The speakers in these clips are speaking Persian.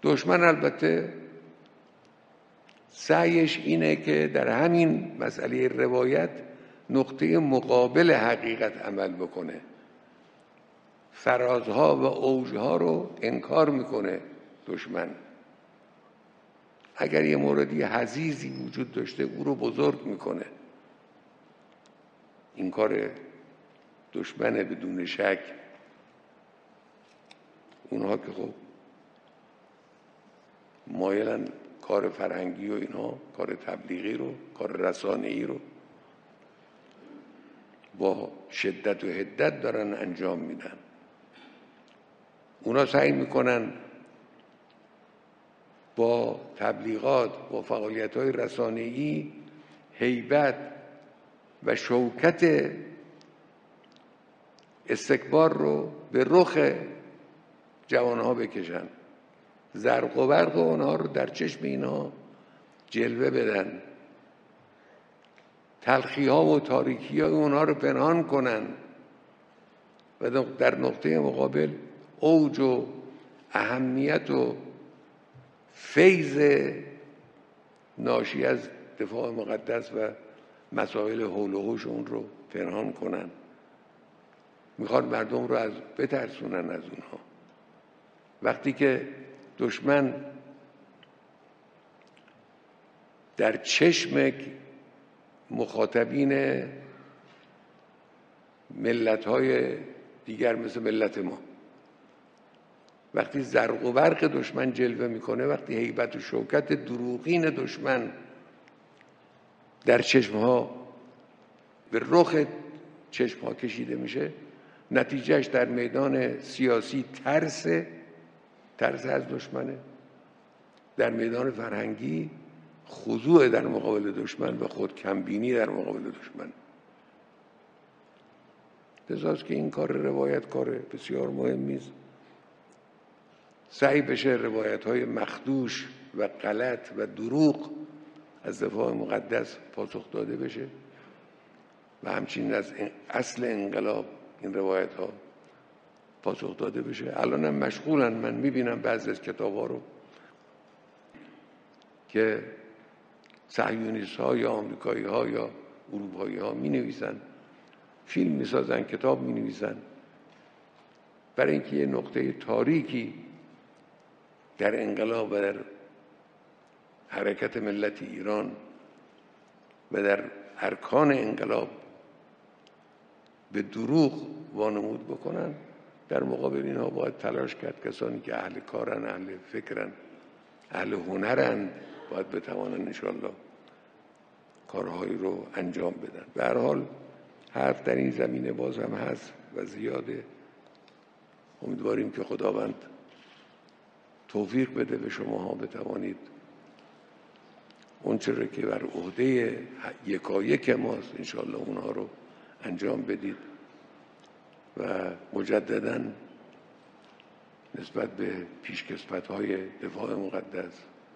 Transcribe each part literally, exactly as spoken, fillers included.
دشمن البته سعیش اینه که در همین مسئله روایت نقطه مقابل حقیقت عمل بکنه، فرازها و اوجها رو انکار میکنه دشمن. اگر یه موردی حزیزی وجود داشته او رو بزرگ میکنه. این کار دشمنه بدون شک. اونها که خب مایلن کار فرهنگی و اینها، کار تبلیغی رو، کار رسانه‌ای رو با شدت و حدت دارن انجام میدن. اونا سعی میکنن با تبلیغات، با فعالیت‌های رسانه‌ای هیبت و شوکت استکبار رو به رخ جوانها بکشن، زرق و برق اونها رو در چشم اینها جلوه بدن، تلخی ها و تاریکی ها اونها رو پنهان کنن و در نقطه مقابل اوج و اهمیت و فیض ناشی از دفاع مقدس و مسائل حول و حوش اون رو پنهان کنن. میخوان مردم رو از بترسونن از اونها. وقتی که دشمن در چشم مخاطبین ملت‌های دیگر مثل ملت ما، وقتی زرق و برق دشمن جلوه میکنه، وقتی هیبت و شوکت دروغین دشمن در چشمها به رخ چشمها کشیده میشه، نتیجهش در میدان سیاسی ترس ترس از دشمنه، در میدان فرهنگی خضوع در مقابل دشمن و خود کمبینی در مقابل دشمن. لذاست که این کار روایت کار بسیار مهمی است. سعی بشه روایت های مخدوش و غلط و دروغ از دفاع مقدس پاسخ داده بشه و همچنین از اصل انقلاب این روایت ها پاسخ داده بشه. الان هم مشغولن، من میبینم بعضی از کتاب ها رو که صهیونیست ها یا آمریکایی ها یا اروپایی ها می نویسن، فیلم می سازن، کتاب می نویسن، برای اینکه یه نقطه تاریکی در انقلاب و در حرکت ملت ایران و در ارکان انقلاب به دروغ وانمود بکنن. در مقابل اینها باید تلاش کرد کسانی که اهل کارن، اهل فکرن، اهل هنرن، باید بتوانن انشاءالله کارهایی رو انجام بدن. به هر حال حرف در این زمینه باز هم هست و زیاده. امیدواریم که خداوند توفیق بده به شماها بتوانید اون چرا که بر عهده یکایک ماست انشاءالله اونها رو انجام بدید و مجدداً نسبت به پیشکسوت‌های دفاع مقدس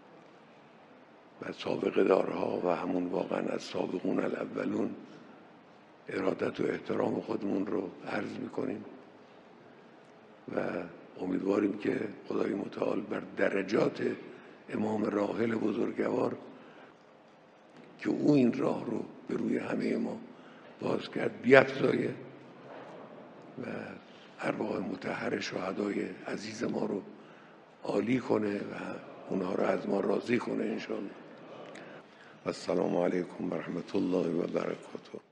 و سابقه دارها و همون واقعا از سابقون الاولون ارادت و احترام خودمون رو عرض میکنیم و امیدواریم که خدای متعال بر درجات امام راحل بزرگوار که او این راه رو به روی همه ما باز کرد بیفزایه و ارواح مطهر شهدای عزیز ما رو عالی کنه و اونها رو از ما راضی کنه انشاءالله. السلام علیکم و رحمت الله و برکاته.